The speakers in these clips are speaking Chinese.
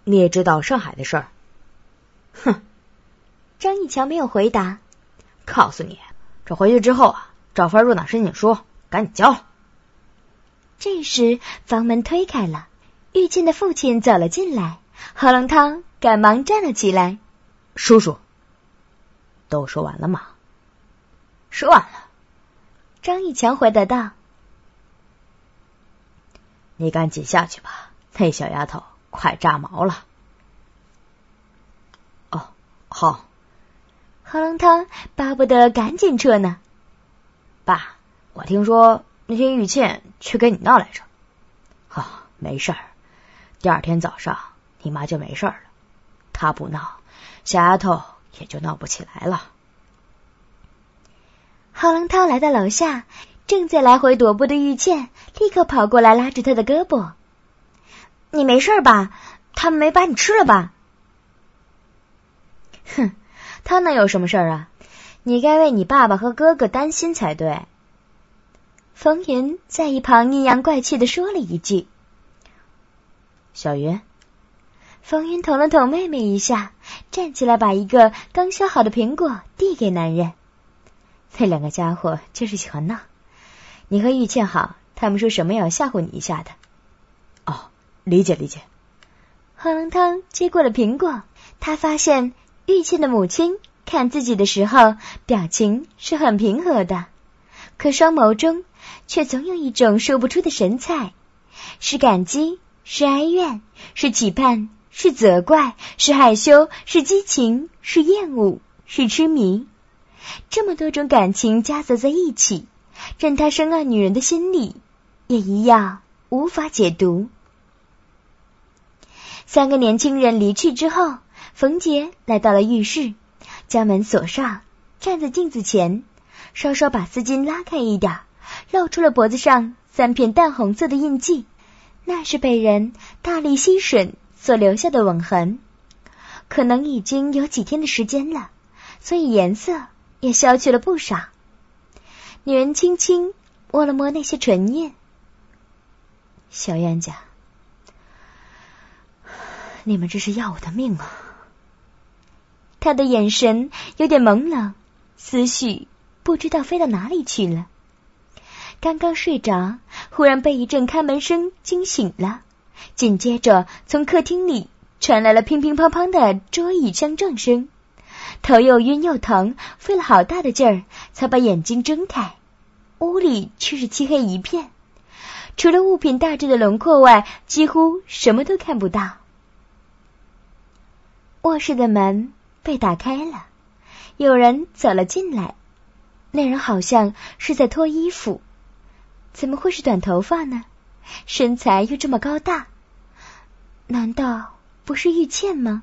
你也知道上海的事儿？ 哼，张一强没有回答。 告诉你，这回去之后啊，照分入党申请书，赶紧交。 这时房门推开了，玉倩的父亲走了进来，何龙涛赶忙站了起来。 叔叔，都说完了吗？ 说完了。张一强回答道。 你赶紧下去吧，那小丫头快炸毛了。哦，好。 何龙涛巴不得赶紧撤呢。 爸，我听说那天玉倩去跟你闹来着。没事儿，第二天早上你妈就没事了，她不闹，小丫头也就闹不起来了。 何龙涛来到楼下，正在来回踱步的玉倩立刻跑过来拉住他的胳膊。你没事吧？他们没把你吃了吧？哼，他能有什么事啊？你该为你爸爸和哥哥担心才对。冯云在一旁阴阳怪气地说了一句。 小云。 冯云捅了捅妹妹一下，站起来把一个刚削好的苹果递给男人。那两个家伙就是喜欢闹，你和玉倩好，他们说什么也要吓唬你一下的。 哦，理解理解。 何龙涛接过了苹果，他发现玉倩的母亲看自己的时候表情是很平和的，可双眸中却总有一种说不出的神采，是感激，是哀怨，是期盼，是责怪，是害羞，是激情，是厌恶，是痴迷。这么多种感情夹杂在一起，任他深爱女人的心里也一样无法解读。三个年轻人离去之后，冯杰来到了浴室，将门锁上，站在镜子前，稍稍把丝巾拉开一点，露出了脖子上3片淡红色的印记，那是被人大力吸吮所留下的吻痕，可能已经有几天的时间了，所以颜色也消去了不少。女人轻轻摸了摸那些唇印。小冤家，你们这是要我的命啊！他的眼神有点朦胧，思绪不知道飞到哪里去了。刚刚睡着，忽然被一阵开门声惊醒了，紧接着从客厅里传来了乒乒乓乓的桌椅相撞声，头又晕又疼，费了好大的劲儿才把眼睛睁开。屋里却是漆黑一片，除了物品大致的轮廓外，几乎什么都看不到。卧室的门被打开了，有人走了进来，那人好像是在脱衣服，怎么会是短头发呢？身材又这么高大，难道不是玉倩吗？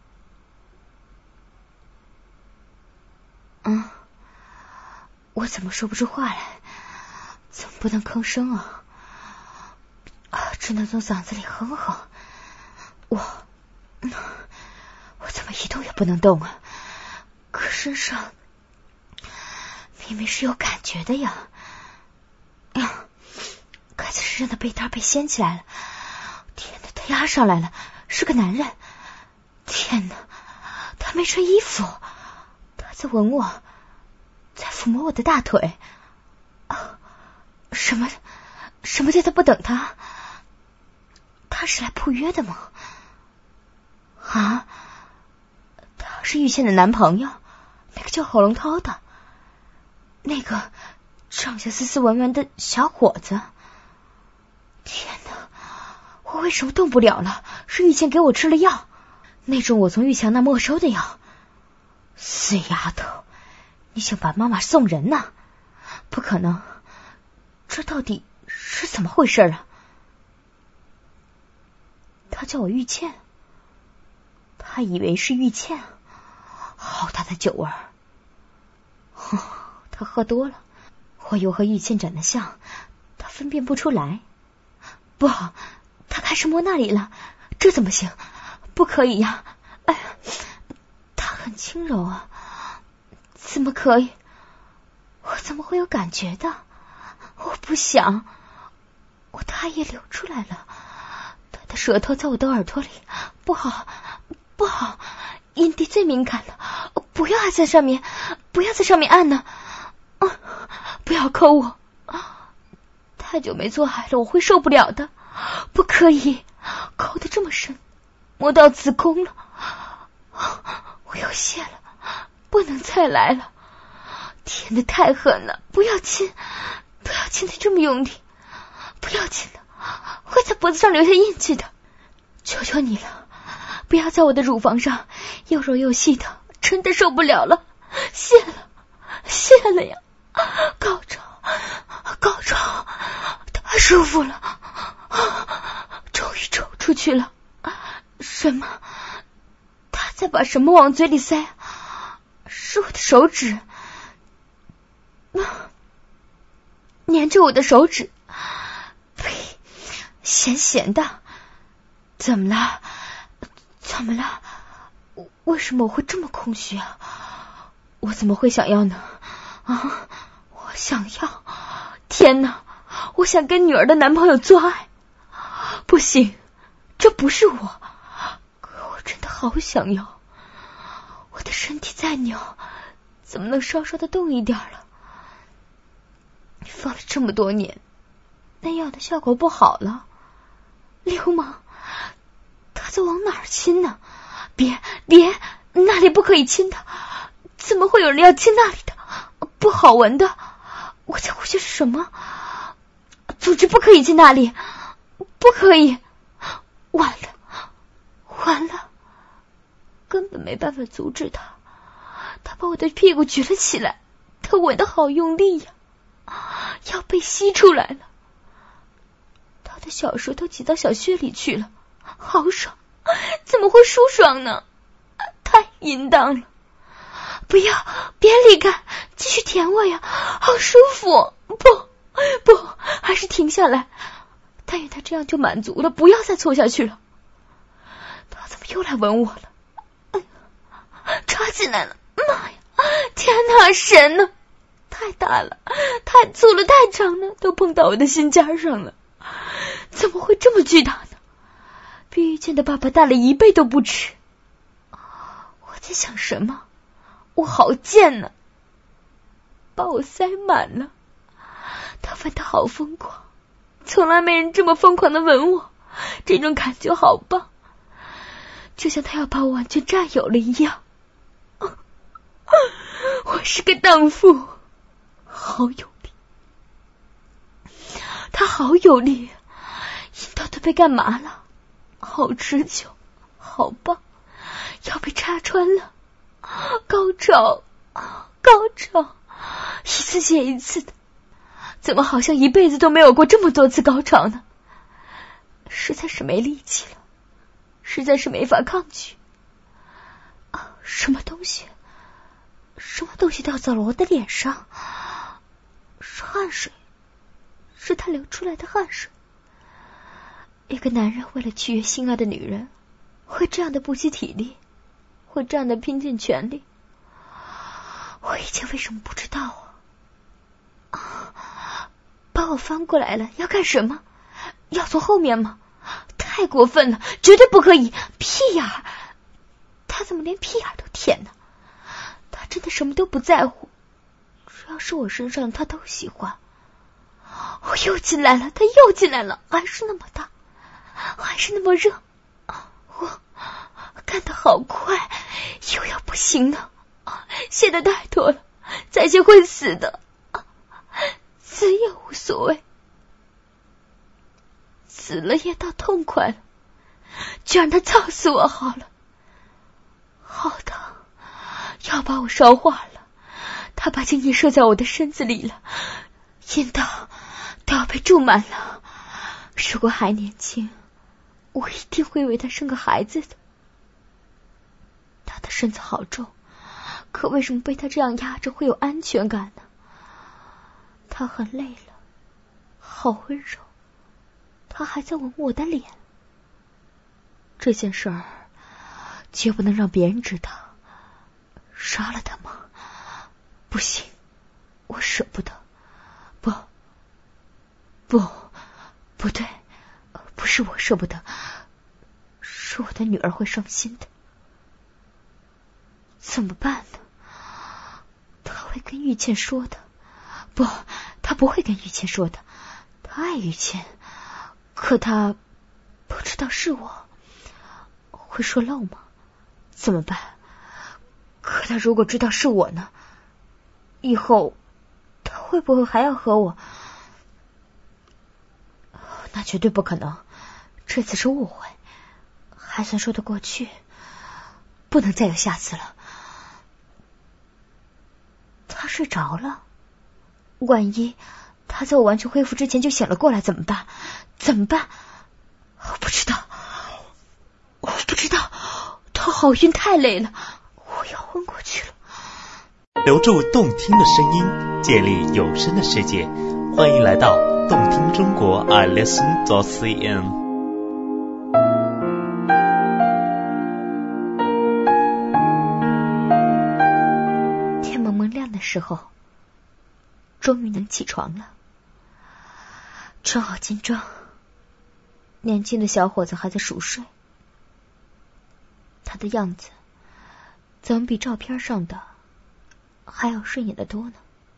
我怎么说不出话来？总不能吭声啊，只能从嗓子里哼哼。我怎么一动也不能动啊？可身上明明是有感觉的呀！盖子身上的被单被掀起来了，天哪，他压上来了，是个男人！天哪，他没穿衣服，他在吻我，在抚摸我的大腿。什么叫他不等他？他是来赴约的吗？他是玉倩的男朋友，那个叫何龙涛的，那个长相斯斯文文的小伙子。天哪，我为什么动不了了？是玉倩给我吃了药，那种我从玉强那没收的药。死丫头，你想把妈妈送人呢？不可能，这到底是怎么回事啊？他叫我玉倩，他以为是玉倩，好大的酒味儿！他喝多了，我又和玉倩长得像，他分辨不出来。不好，他开始摸那里了，这怎么行？不可以呀！哎呀，他很轻柔啊，怎么可以？我怎么会有感觉的？我不想，我大液流出来了， 他的舌头在我的耳朵里，不好，阴蒂最敏感了，不要按在上面，不要在上面按呢，不要抠我，太久没做爱了，我会受不了的，不可以抠得这么深，摸到子宫了，我有血了，不能再来了，舔得太狠了，不要亲得这么用力，不要亲了，会在脖子上留下印记的，求求你了，不要在我的乳房上，又柔又细的，真的受不了了，谢了呀，高潮，太舒服了，终于抽出去了，什么？他在把什么往嘴里塞？是我的手指，粘着我的手指，呸，咸的，怎么了？为什么我会这么空虚啊？我怎么会想要呢？我想要，天哪，我想跟女儿的男朋友做爱，不行，这不是我，可我真的好想要，我的身体再扭，怎么能稍稍的动一点了？放了这么多年，那药的效果不好了，流氓，他在往哪儿亲呢？别，那里不可以亲的，怎么会有人要亲那里的？不好闻的，我在呼吸是什么？组织不可以亲那里，不可以，完了，根本没办法阻止他，他把我的屁股举了起来，他吻得好用力呀，要被吸出来了，他的小舌头挤到小穴里去了，好爽，怎么会舒爽呢？太淫荡了，不要，别离开，继续舔我呀，好舒服，不，还是停下来，但愿他这样就满足了，不要再搓下去了。他怎么又来吻我了？插进来了，妈呀，天哪，神呢？太大了，太粗了，太长了，都碰到我的心尖上了，怎么会这么巨大呢？比遇见的爸爸大了1倍都不止。我在想什么？我好贱呢，把我塞满了，他吻得好疯狂，从来没人这么疯狂的吻我，这种感觉好棒，就像他要把我完全占有了一样。我是个荡妇，好有力，他好有力，阴道都被干麻了，好持久，好棒，要被插穿了，高潮，一次接一次的，怎么好像一辈子都没有过这么多次高潮呢？实在是没力气了，实在是没法抗拒。什么东西掉到了我的脸上？是汗水，是他流出来的汗水。一个男人为了取悦心爱的女人，会这样的不惜体力，会这样的拼尽全力。我以前为什么不知道啊？把我翻过来了，要干什么？要从后面吗？太过分了，绝对不可以！屁眼儿，他怎么连屁眼儿都舔呢？他真的什么都不在乎，只要是我身上他都喜欢。我又进来了，他又进来了，还是那么大，还是那么热，我干得好快，又要不行了，泄得太多了，再泄会死的，死也无所谓，死了也倒痛快了，就让他操死我好了。好疼，要把我烧化了，他把精液射在我的身子里了，阴道都要被注满了。如果还年轻，我一定会为他生个孩子的。他的身子好重，可为什么被他这样压着会有安全感呢？他很累了，好温柔，他还在吻我的脸。这件事儿绝不能让别人知道。杀了他吗？不行，我舍不得。不对，不是我舍不得， 是我的女儿会伤心的。怎么办呢？他会跟玉倩说的。不，他不会跟玉倩说的。他爱玉倩，可他不知道是我，会说漏吗？怎么办？可他如果知道是我呢？以后他会不会还要和我？那绝对不可能，这次是误会，还算说得过去，不能再有下次了。他睡着了，万一他在我完全恢复之前就醒了过来怎么办？怎么办？我不知道，头好晕，太累了，我要昏过去了。 留住动听的声音，建立有声的世界，欢迎来到动听中国 iListen.cn。 天蒙蒙亮的时候，终于能起床了。穿好金装，年轻的小伙子还在熟睡，他的样子怎么比照片上的还要顺眼的多呢？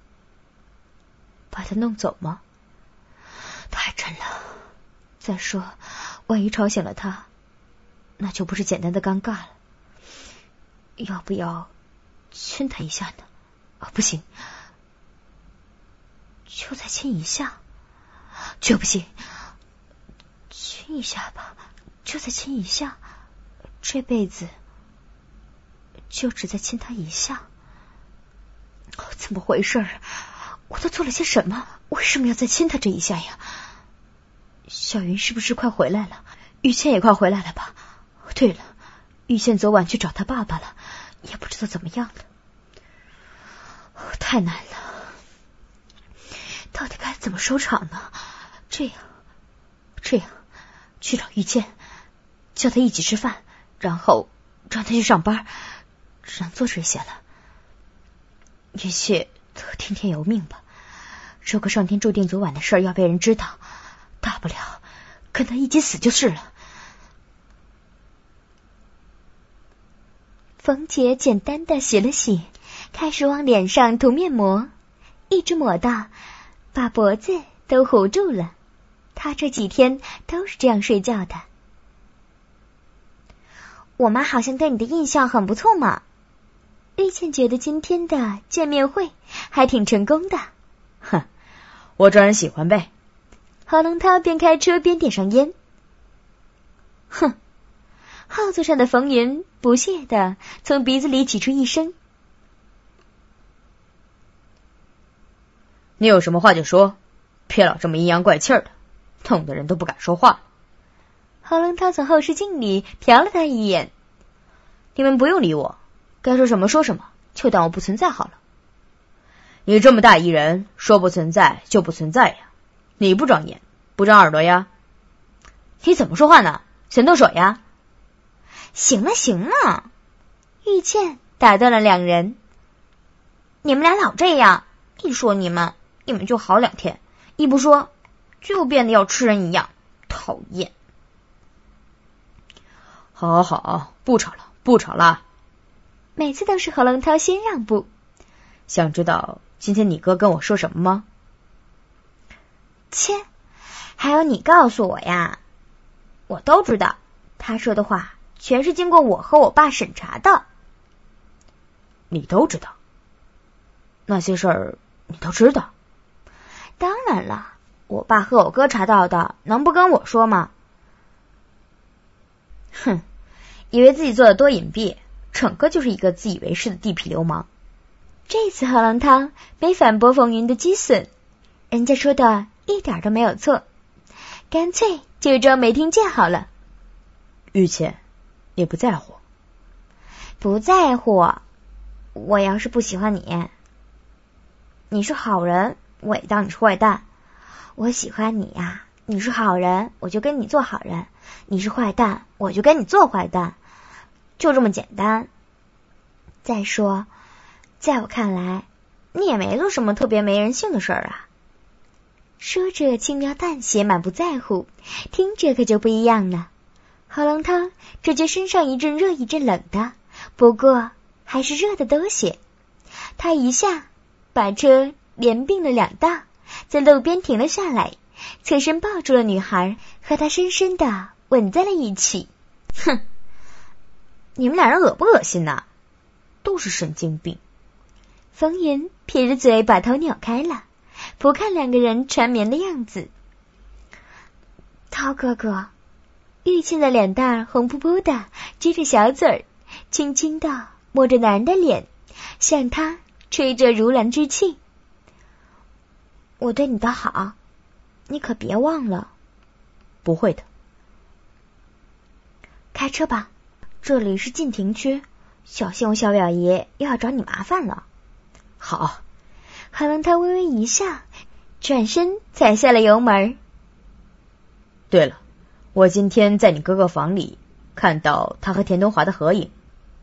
把他弄走吗？太沉了。再说，万一吵醒了他，那就不是简单的尴尬了。要不要亲他一下呢？不行，就再亲一下。绝不行，亲一下吧，就再亲一下。这辈子就只再亲他一下。怎么回事？我都做了些什么？为什么要再亲他这一下呀？小云是不是快回来了？玉倩也快回来了吧？对了，玉倩昨晚去找他爸爸了，也不知道怎么样了。太难了，到底该怎么收场呢？这样，去找玉倩，叫他一起吃饭，然后让他去上班，只能做这些了。一切都听天由命吧。如果上天注定昨晚的事要被人知道，大不了跟他一起死就是了。冯姐简单的洗了洗，开始往脸上涂面膜，一直抹到把脖子都糊住了。她这几天都是这样睡觉的。我妈好像对你的印象很不错嘛。玉倩觉得今天的见面会还挺成功的。 哼，我这人喜欢呗。 何龙涛边开车边点上烟。哼，号座上的冯云不屑的从鼻子里挤出一声： 你有什么话就说，别老这么阴阳怪气的，弄得人都不敢说话。 何龙涛从后视镜里瞟了他一眼： 你们不用理我，该说什么说什么，就当我不存在好了。你这么大一人，说不存在就不存在呀，你不长眼不长耳朵呀？你怎么说话呢？想动手呀？ 行了，玉倩打断了两人。你们俩老这样，一说你们就好2天，一不说就变得要吃人一样，讨厌。 好，不吵了。 每次都是何龙涛先让步。 想知道今天你哥跟我说什么吗？ 切，还有你告诉我呀。我都知道，他说的话全是经过我和我爸审查的。 你都知道？那些事儿你都知道？ 当然了，我爸和我哥查到的，能不跟我说吗？ 哼，以为自己做的多隐蔽，整个就是一个自以为是的地痞流氓。 这次何龙涛没反驳冯云的激损，人家说的一点都没有错，干脆就装没听见好了。 玉倩，你不在乎？ 不在乎。我要是不喜欢你，你是好人，我也当你是坏蛋。我喜欢你呀，你是好人，我就跟你做好人；你是坏蛋，我就跟你做坏蛋，就这么简单。再说，在我看来，你也没做什么特别没人性的事儿啊。说着轻描淡写，满不在乎，听着可就不一样了。 何龙涛只觉身上一阵热一阵冷的，不过还是热的多些。他一下把车连并了2道，在路边停了下来，侧身抱住了女孩，和她深深地吻在了一起。 哼，你们俩人恶不恶心呐？都是神经病。 风云撇着嘴把头扭开了，不看2个人缠绵的样子。涛哥哥，玉倩的脸蛋红扑扑的，撅着小嘴儿，轻轻地摸着男人的脸，向他吹着如兰之气。我对你的好，你可别忘了。 不会的。 开车吧，这里是禁停区，小心我小表爷又要找你麻烦了。 好。 何龙涛微微一笑，转身踩下了油门。 对了，我今天在你哥哥房里看到他和田东华的合影。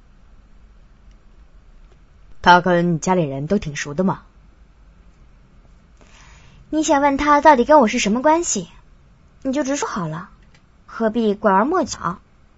他跟你家里人都挺熟的嘛。 你想问他到底跟我是什么关系，你就直说好了，何必拐弯抹角？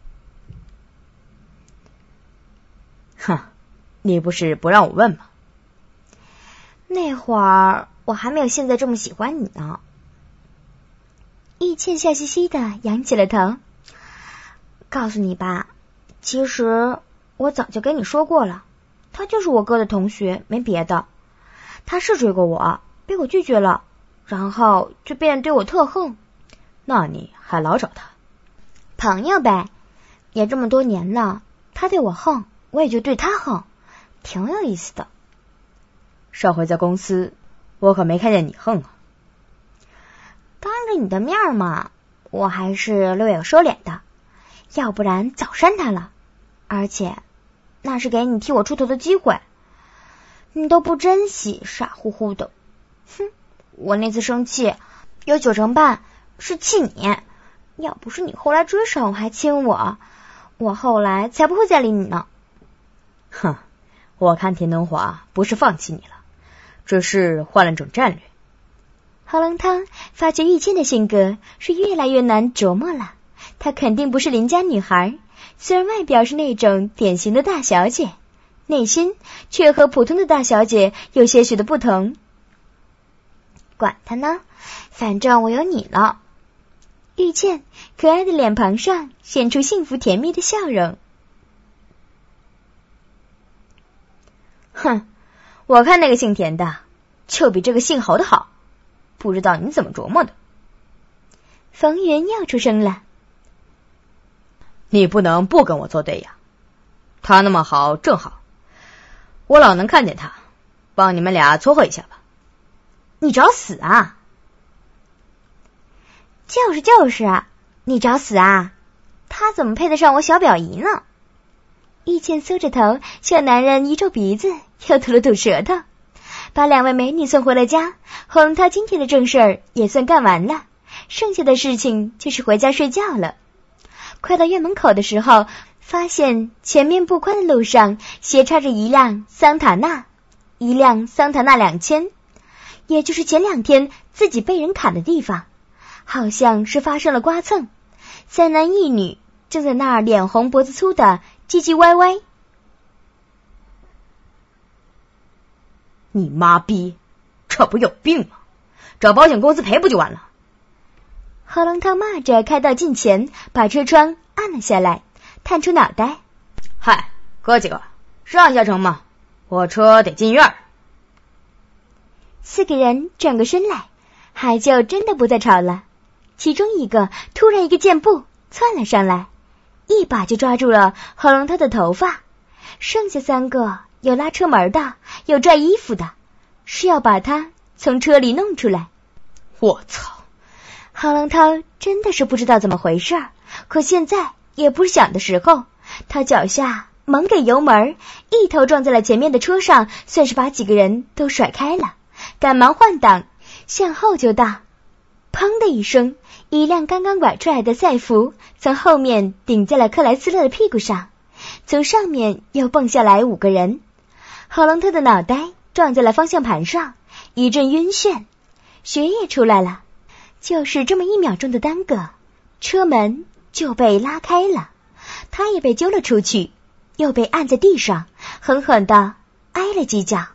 哼，你不是不让我问吗？ 那会儿我还没有现在这么喜欢你呢。玉倩笑嘻嘻的扬起了头。告诉你吧，其实我早就跟你说过了，他就是我哥的同学，没别的。他是追过我，被我拒绝了，然后就变得对我特横。 那你还老找他？ 朋友呗，也这么多年了，他对我横，我也就对他横，挺有意思的。 上回在公司，我可没看见你横啊。 当着你的面嘛，我还是略有收敛的，要不然早删他了。而且那是给你替我出头的机会，你都不珍惜，傻乎乎的。哼，我那次生气有90%半是气你，要不是你后来追上我还亲我，我后来才不会再理你呢。 哼，我看田东华不是放弃你了，只是换了种战略。 何龙涛发觉玉倩的性格是越来越难琢磨了，她肯定不是邻家女孩，虽然外表是那种典型的大小姐，内心却和普通的大小姐有些许的不同。管他呢，反正我有你了。玉倩可爱的脸庞上显出幸福甜蜜的笑容。 哼，我看那个姓田的就比这个姓侯的好，不知道你怎么琢磨的。 冯源又出声了。 你不能不跟我作对呀，他那么好正好，我老能看见他，帮你们俩撮合一下吧。 你找死啊！就是啊，你找死啊！他怎么配得上我小表姨呢？玉倩缩着头向男人一皱鼻子，又吐了吐舌头，把2位美女送回了家。何龙涛今天的正事儿也算干完了，剩下的事情就是回家睡觉了。快到院门口的时候，发现前面不宽的路上斜插着一辆桑塔纳2000，也就是前2天自己被人砍的地方，好像是发生了刮蹭。3男1女正在那儿脸红脖子粗的唧唧歪歪。 你妈逼，这不有病吗？找保险公司赔不就完了？ 何龙涛骂着开到近前，把车窗按了下来，探出脑袋。 嗨，哥几个，让一下成吗？我车得进院。 4个人转过身来，还就真的不再吵了。其中一个突然一个箭步窜了上来，一把就抓住了何龙涛的头发。剩下3个有拉车门的，有拽衣服的，是要把他从车里弄出来。 我操！ 何龙涛真的是不知道怎么回事，可现在也不是想的时候。他脚下猛给油门，一头撞在了前面的车上，算是把几个人都甩开了。赶忙换挡，向后就到，砰的一声，一辆刚刚拐出来的赛弗从后面顶在了克莱斯勒的屁股上，从上面又蹦下来5个人。何龙涛的脑袋撞在了方向盘上，一阵晕眩，血也出来了。就是这么1秒钟的耽搁，车门就被拉开了，他也被揪了出去，又被按在地上，狠狠地挨了几脚。